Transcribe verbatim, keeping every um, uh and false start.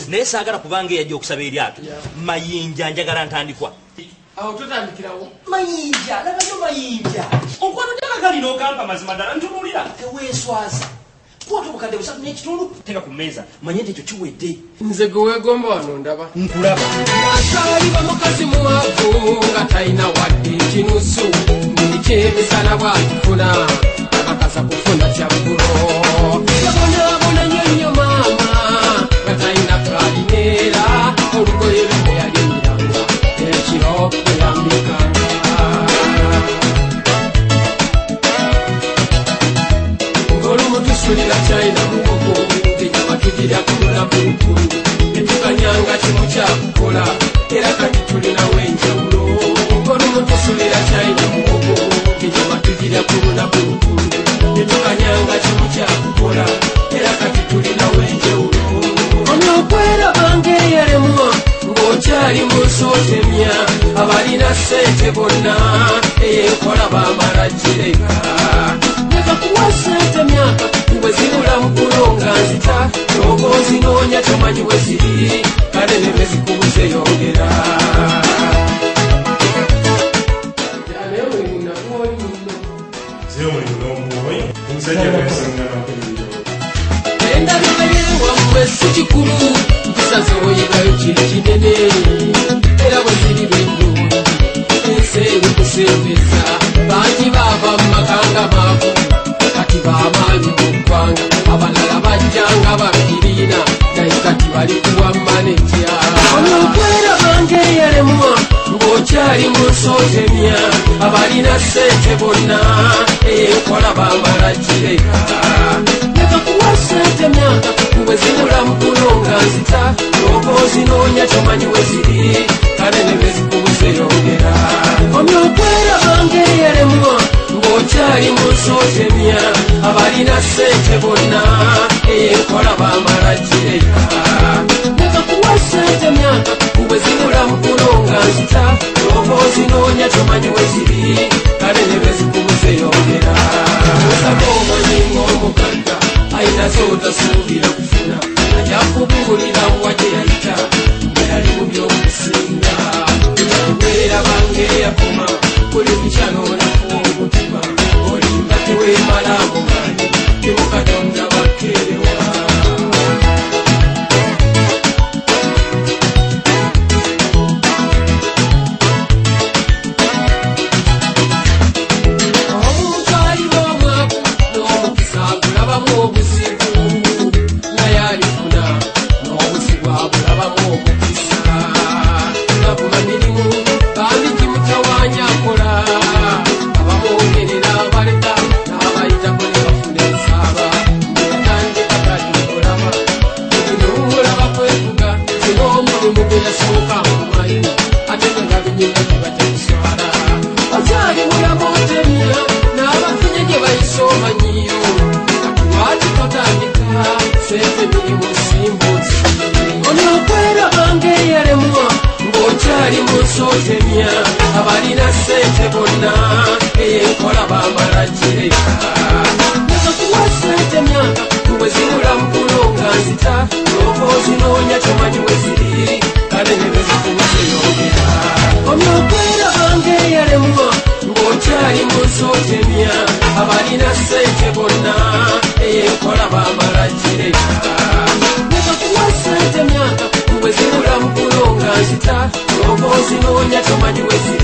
naye saagala kubanga eyajja okusaba eryato mayinja njagala ntandikwa awo tutandikirawo mayinja labayo mayinja okwano gyagagali n'ogampa mazima ddala ntunuulira teweeswaza kwata obukadde busatu n'ekitundu teka ku mmeeza manye nti ekyo kiwedde nze gwe weegomba wano ndaba nkulaba asaliba mukazi muwavu nga talina wadde ekinusu buli kyemisana bwakifuna akakasa kufuna kyabbulo yabonaabona nnyo nnyo maama nga talina kalineera olugoye lwe yalindiranga ekiro eyambikanga ng'olumutusulira kyalina mugogo enyama tugirya kulula bulukulu netukanyanga kimu kyakukola era kati tulinawo enjawulo ng'olumutusulira kyalina mugogo enyama tugirya kulula bulukulu netukanyanga kimu kyakukola era kati tulinawo enjawulo onookwera bange yalemwa ng'okyali mu nsootemya abalina ssente bonna eyenkola bamala gireka nekakuwa ssente myaka bwe zibula mu kulonga nzita kyova ozinoonya tomanyi we ziri kale ne bwe zikubuze yongera endabibelewammwe si kikulu nkisaze oyigayo kiri kinene era bwe ziri lwendungi ensi eri kusembeza bangi baava mu makanga maavu kati bamaanyi mu ggwanga abalala bajjanga babiriina naye kati bali kuwa maneja onookwera bange yalemwa ng'okyali mu nsootemya abalina ssente bonna eyenkola bamala gireka nekakuwa ssente myaka bwe zibula mu kulonga nzita n'oba ozinoonya tomanyi we ziri kale ne bwe zikubuze yongera omyokwera bange yalemwa ng'okyali mu nsootemya abalina ssente bonna eyenkola bamala gireka nekakuwa ssente myaka bwe zibula mu kulonga nzita n'oba ozinoonya tomanyi we ziri kale ne bwe zikubuze yongera osaba omanyi ng'omugagga ayina z'otasuubira kufuna ajakubuulira wa gye yayita nga yali mu by'okusinga ebeera bange yakoma buli mukyalo olafuwa omutima olimba teweemala amumanyi timu katonda bakeerewa omuntu aliba omwavu n'omukisa agulabamu obuzibu naye alifuna n'obuzibu abulabamu omukisa nabula mirimu bambi kimutawanya akola abamwongerera abaleka n'abayitako ne bafuna ensaaba netandika talikolaba ebinuulaba kwetuga era omulimu gwe yasooka mumanyi ate nga binyinga kiba tekiswala okyali mulaba otemya n'abafunye gye bayisa omanyiyo lwaki totandika sente mirimu simbuzi onookwera bange yalemwa ng'okyali mu nsootemya abalina ssente bonna eyenkola bamala gireka nekakuwa ssente myaka bwe zibula mu kulonga nzita n'oba ozinoonya tomanyi we ziri kale ne bwe zikubuze yongera omyokwera bange yalemwa ng'okyali mu nsootemya abalina ssente bonna eyenkola bamala gireka nekakuwa ssente myaka bwe zibula mu kulonga nzita n'oba ozinoonya tomanyi we ziri